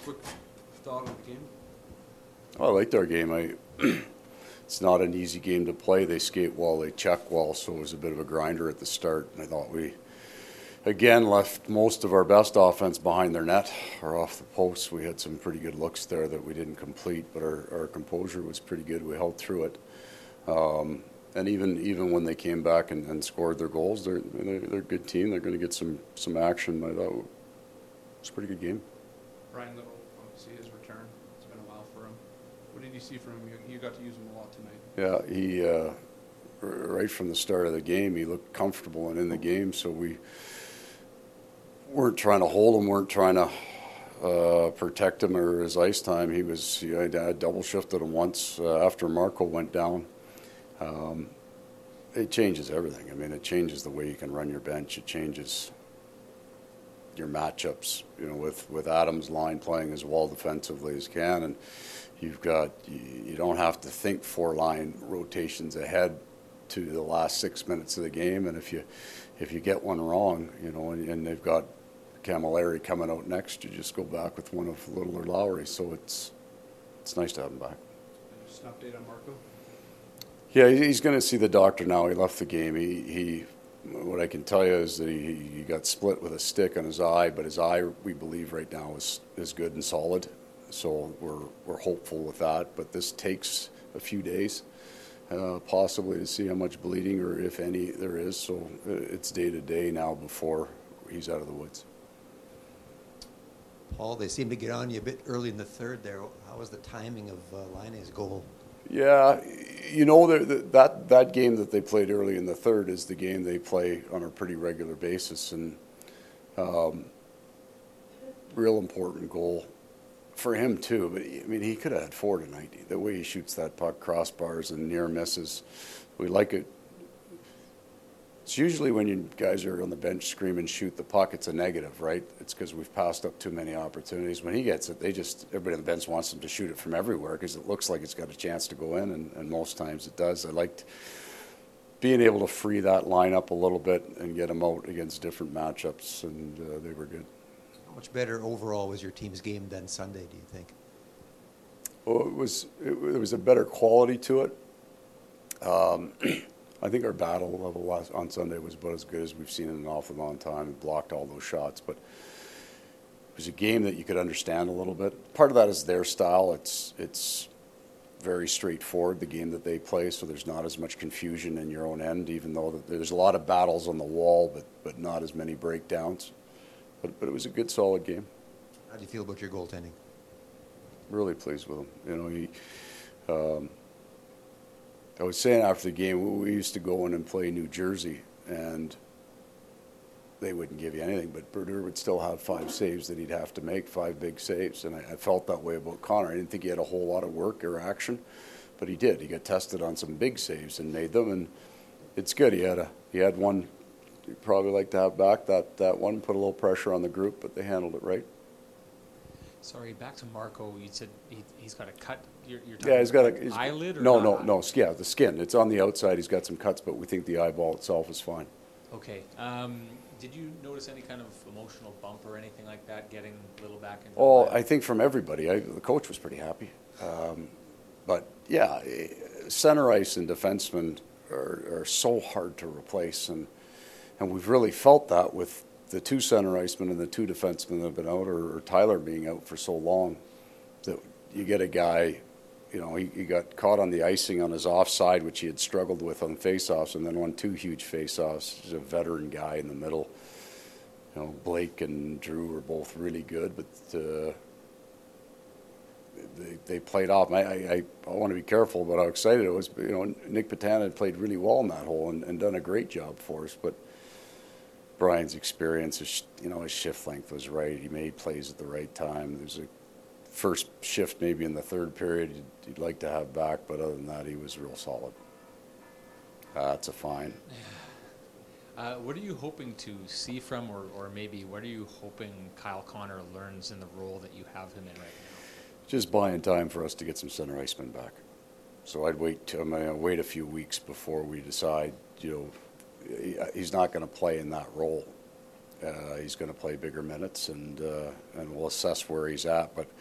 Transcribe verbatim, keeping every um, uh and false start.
quick thought on the game? Well, I liked our game. I, it's not an easy game to play. They skate well, they check well, so it was a bit of a grinder at the start. And I thought we, again, left most of our best offense behind their net or off the post. We had some pretty good looks there that we didn't complete, but our, our composure was pretty good. We held through it. Um, and even even when they came back and, and scored their goals, they're, they're, they're a good team. They're going to get some, some action. I thought it was a pretty good game. Brian Little, obviously his return. It's been a while for him. What did you see from him? You, you got to use him a lot tonight. Yeah, he uh, r- right from the start of the game, he looked comfortable and in the game. So we weren't trying to hold him, weren't trying to uh, protect him or his ice time. He was. He, I, I double shifted him once uh, after Marco went down. Um, it changes everything. I mean, it changes the way you can run your bench. It changes your matchups, you know, with, with Adams' line playing as well defensively as can, and you've got you, you don't have to think four line rotations ahead to the last six minutes of the game, and if you if you get one wrong, you know, and, and they've got Camilleri coming out next, you just go back with one of Little or Lowry. So it's it's nice to have him back. Just an update on Marco. Yeah, he's going to see the doctor now. He left the game. He, he what I can tell you is that he, he got split with a stick on his eye, but his eye, we believe right now, is is good and solid. So we're we're hopeful with that. But this takes a few days, uh, possibly, to see how much bleeding or if any there is. So it's day to day now before he's out of the woods. Paul, they seem to get on you a bit early in the third there. How was the timing of uh, Laine's goal? Yeah, you know, that that game that they played early in the third is the game they play on a pretty regular basis, and um, real important goal for him too. But I mean, he could have had four tonight. The way he shoots that puck, crossbars and near misses, we like it. It's usually when you guys are on the bench screaming shoot the puck, it's a negative, right? It's because we've passed up too many opportunities. When he gets it, they just everybody on the bench wants him to shoot it from everywhere because it looks like it's got a chance to go in, and, and most times it does. I liked being able to free that line up a little bit and get them out against different matchups, and uh, they were good. How much better overall was your team's game than Sunday, do you think? Well, it was it, there was a better quality to it. Um, I think our battle level last, on Sunday was about as good as we've seen in an awful long time. We blocked all those shots, but it was a game that you could understand a little bit. Part of that is their style. It's it's very straightforward, the game that they play, so there's not as much confusion in your own end, even though there's a lot of battles on the wall, but, but not as many breakdowns. But, but it was a good, solid game. How do you feel about your goaltending? Really pleased with him. You know, he... Um, I was saying after the game, we used to go in and play New Jersey, and they wouldn't give you anything, but Brodeur would still have five saves that he'd have to make, five big saves, and I, I felt that way about Connor. I didn't think he had a whole lot of work or action, but he did. He got tested on some big saves and made them, and it's good. He had a he had one he'd probably like to have back, that, that one, put a little pressure on the group, but they handled it right. Sorry, back to Marco. You said he, he's got a cut. You're, you're yeah, he's got a he's, eyelid or no, not? no, no. Yeah, the skin. It's on the outside. He's got some cuts, but we think the eyeball itself is fine. Okay. Um, did you notice any kind of emotional bump or anything like that getting a little back into? Oh, I think from everybody. I, the coach was pretty happy, um, but yeah, center ice and defensemen are, are so hard to replace, and and we've really felt that with the two center icemen and the two defensemen that have been out, or, or Tyler being out for so long, that you get a guy, you know, he, he got caught on the icing on his offside, which he had struggled with on faceoffs, and then won two huge faceoffs. He's a veteran guy in the middle. You know, Blake and Drew were both really good, but uh, they they played off. I, I I want to be careful about how excited I was. But, you know, Nick Patana had played really well in that hole and, and done a great job for us, but Brian's experience, his, you know, his shift length was right. He made plays at the right time. There's a first shift maybe in the third period you'd, you'd like to have back, but other than that, he was real solid. Uh, that's a fine. Uh, what are you hoping to see from, or, or maybe what are you hoping Kyle Connor learns in the role that you have him in right now? Just buying time for us to get some center icemen back. So I'd wait. I'm going to wait a few weeks before we decide, you know, he's not going to play in that role. Uh, he's going to play bigger minutes, and uh, and we'll assess where he's at. But